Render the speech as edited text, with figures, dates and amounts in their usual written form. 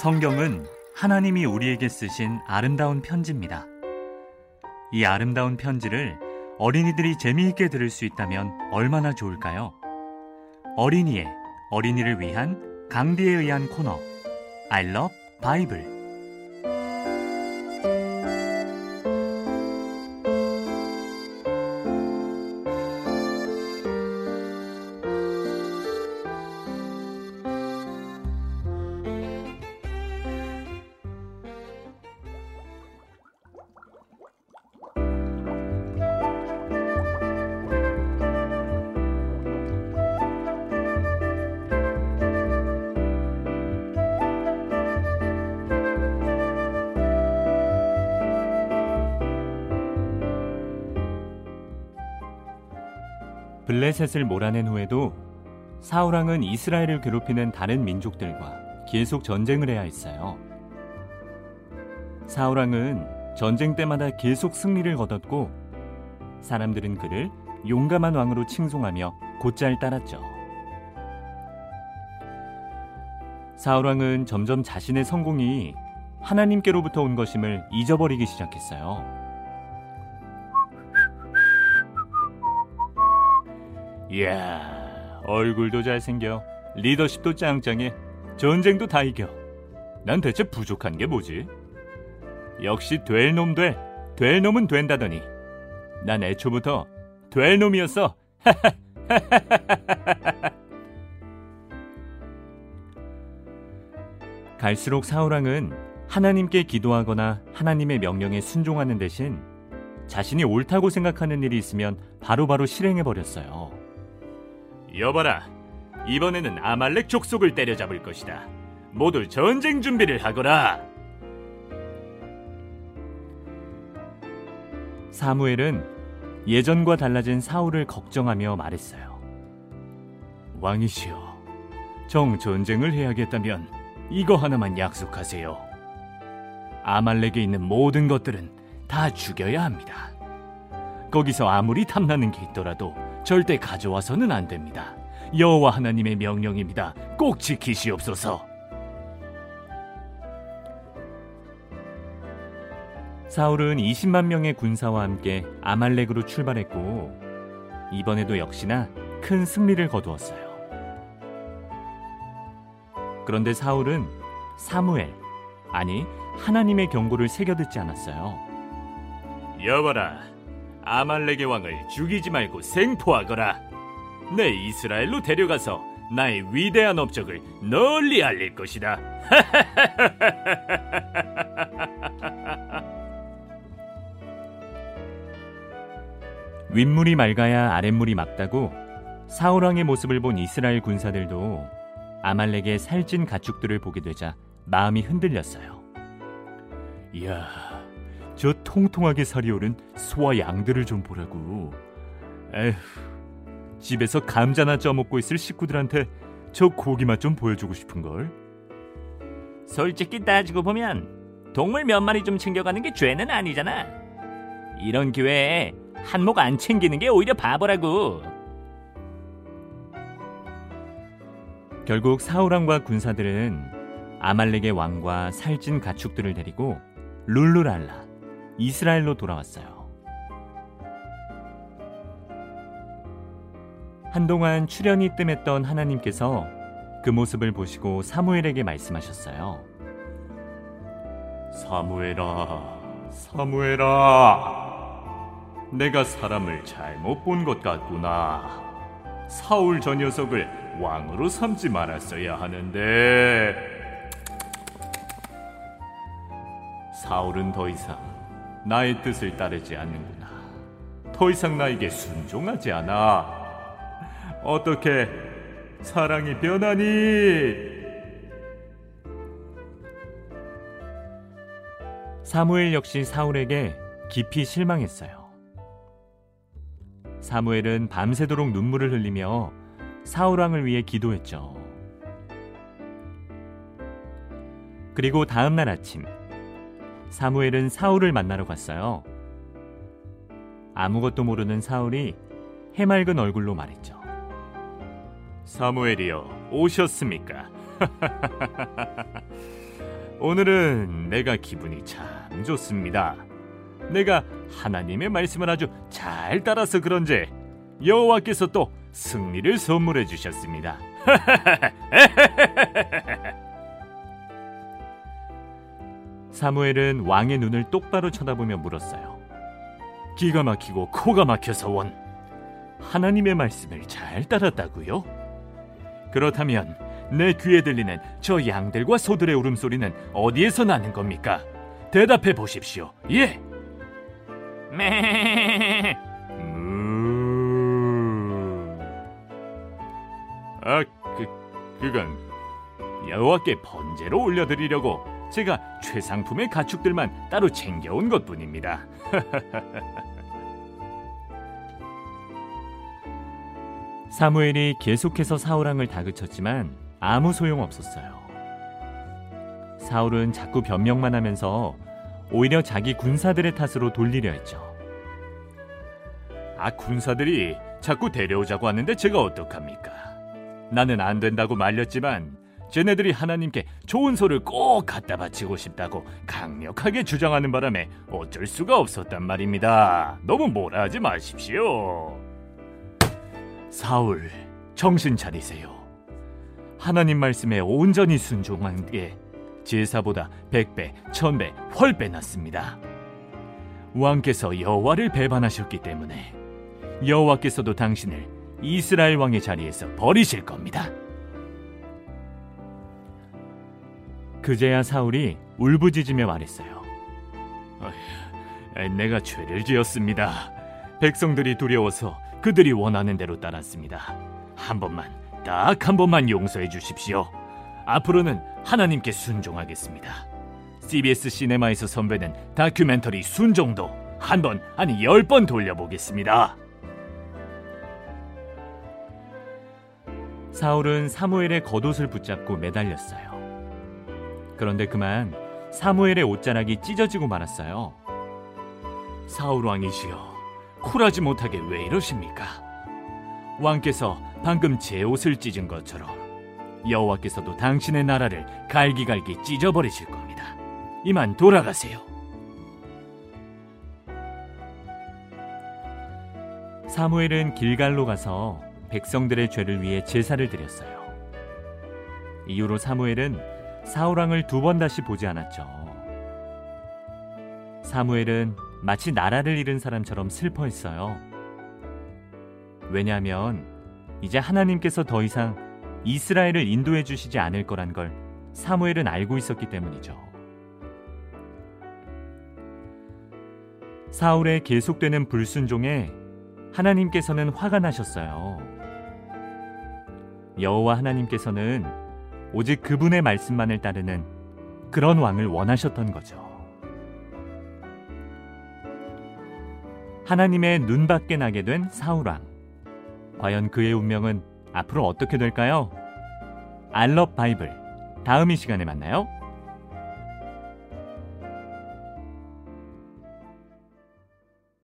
성경은 하나님이 우리에게 쓰신 아름다운 편지입니다. 이 아름다운 편지를 어린이들이 재미있게 들을 수 있다면 얼마나 좋을까요? 어린이를 위한 강디에 의한 코너 I love Bible. 블레셋을 몰아낸 후에도 사울왕은 이스라엘을 괴롭히는 다른 민족들과 계속 전쟁을 해야 했어요. 사울왕은 전쟁 때마다 계속 승리를 거뒀고 사람들은 그를 용감한 왕으로 칭송하며 곧잘 따랐죠. 사울왕은 점점 자신의 성공이 하나님께로부터 온 것임을 잊어버리기 시작했어요. 이야, 얼굴도 잘생겨, 리더십도 짱짱해, 전쟁도 다 이겨. 난 대체 부족한 게 뭐지? 역시 될 놈은 된다더니 난 애초부터 될 놈이었어. 갈수록 사울왕은 하나님께 기도하거나 하나님의 명령에 순종하는 대신 자신이 옳다고 생각하는 일이 있으면 바로바로 실행해버렸어요. 여봐라, 이번에는 아말렉 족속을 때려잡을 것이다. 모두 전쟁 준비를 하거라. 사무엘은 예전과 달라진 사울을 걱정하며 말했어요. 왕이시여, 전쟁을 해야겠다면 이거 하나만 약속하세요. 아말렉에 있는 모든 것들은 다 죽여야 합니다. 거기서 아무리 탐나는 게 있더라도 절대 가져와서는 안 됩니다. 여호와 하나님의 명령입니다. 꼭 지키시옵소서. 사울은 20만 명의 군사와 함께 아말렉으로 출발했고 이번에도 역시나 큰 승리를 거두었어요. 그런데 사울은 하나님의 경고를 새겨듣지 않았어요. 여봐라, 아말렉의 왕을 죽이지 말고 생포하거라. 내 이스라엘로 데려가서 나의 위대한 업적을 널리 알릴 것이다. 윗물이 맑아야 아랫물이 맑다고 사울왕의 모습을 본 이스라엘 군사들도 아말렉의 살찐 가축들을 보게 되자 마음이 흔들렸어요. 이야, 저 통통하게 살이 오른 소와 양들을 좀 보라고. 에휴, 집에서 감자나 쪄먹고 있을 식구들한테 저 고기 맛 좀 보여주고 싶은걸. 솔직히 따지고 보면 동물 몇 마리 좀 챙겨가는 게 죄는 아니잖아. 이런 기회에 한몫 안 챙기는 게 오히려 바보라고. 결국 사울왕과 군사들은 아말렉의 왕과 살찐 가축들을 데리고 룰루랄라, 이스라엘로 돌아왔어요. 한동안 출연이 뜸했던 하나님께서 그 모습을 보시고 사무엘에게 말씀하셨어요. 사무엘아, 내가 사람을 잘못 본 것 같구나. 사울 저 녀석을 왕으로 삼지 말았어야 하는데. 사울은 더 이상 나의 뜻을 따르지 않는구나. 더 이상 나에게 순종하지 않아. 어떻게 사랑이 변하니? 사무엘 역시 사울에게 깊이 실망했어요. 사무엘은 밤새도록 눈물을 흘리며 사울왕을 위해 기도했죠. 그리고 다음 날 아침 사무엘은 사울을 만나러 갔어요. 아무것도 모르는 사울이 해맑은 얼굴로 말했죠. 사무엘이여, 오셨습니까? 오늘은 내가 기분이 참 좋습니다. 내가 하나님의 말씀을 아주 잘 따라서 그런지 여호와께서 또 승리를 선물해 주셨습니다. 사무엘은 왕의 눈을 똑바로 쳐다보며 물었어요. 기가 막히고 코가 막혀서 원, 하나님의 말씀을 잘 따랐다고요? 그렇다면 내 귀에 들리는 저 양들과 소들의 울음소리는 어디에서 나는 겁니까? 대답해 보십시오. 예. 그건 여호와께 번제로 올려드리려고 제가 최상품의 가축들만 따로 챙겨온 것뿐입니다. 사무엘이 계속해서 사울왕을 다그쳤지만 아무 소용없었어요. 사울은 자꾸 변명만 하면서 오히려 자기 군사들의 탓으로 돌리려 했죠. 군사들이 자꾸 데려오자고 하는데 제가 어떡합니까? 나는 안 된다고 말렸지만 쟤네들이 하나님께 좋은 소를 꼭 갖다 바치고 싶다고 강력하게 주장하는 바람에 어쩔 수가 없었단 말입니다. 너무 뭐라 하지 마십시오. 사울, 정신 차리세요. 하나님 말씀에 온전히 순종한 게 제사보다 100배, 1000배, 훨배 낫습니다. 왕께서 여호와를 배반하셨기 때문에 여호와께서도 당신을 이스라엘 왕의 자리에서 버리실 겁니다. 그제야 사울이 울부짖으며 말했어요. 내가 죄를 지었습니다. 백성들이 두려워서 그들이 원하는 대로 따랐습니다. 딱 한 번만 용서해 주십시오. 앞으로는 하나님께 순종하겠습니다. CBS 시네마에서 선보이는 다큐멘터리 순종도 10번 돌려보겠습니다. 사울은 사무엘의 겉옷을 붙잡고 매달렸어요. 그런데 그만 사무엘의 옷자락이 찢어지고 말았어요. 사울 왕이시여, 쿨하지 못하게 왜 이러십니까? 왕께서 방금 제 옷을 찢은 것처럼 여호와께서도 당신의 나라를 갈기갈기 찢어버리실 겁니다. 이만 돌아가세요. 사무엘은 길갈로 가서 백성들의 죄를 위해 제사를 드렸어요. 이후로 사무엘은 사울왕을 2번 다시 보지 않았죠. 사무엘은 마치 나라를 잃은 사람처럼 슬퍼했어요. 왜냐하면 이제 하나님께서 더 이상 이스라엘을 인도해 주시지 않을 거란 걸 사무엘은 알고 있었기 때문이죠. 사울의 계속되는 불순종에 하나님께서는 화가 나셨어요. 여호와 하나님께서는 오직 그분의 말씀만을 따르는 그런 왕을 원하셨던 거죠. 하나님의 눈밖에 나게 된 사울왕. 과연 그의 운명은 앞으로 어떻게 될까요? I love 바이블. 다음 이 시간에 만나요.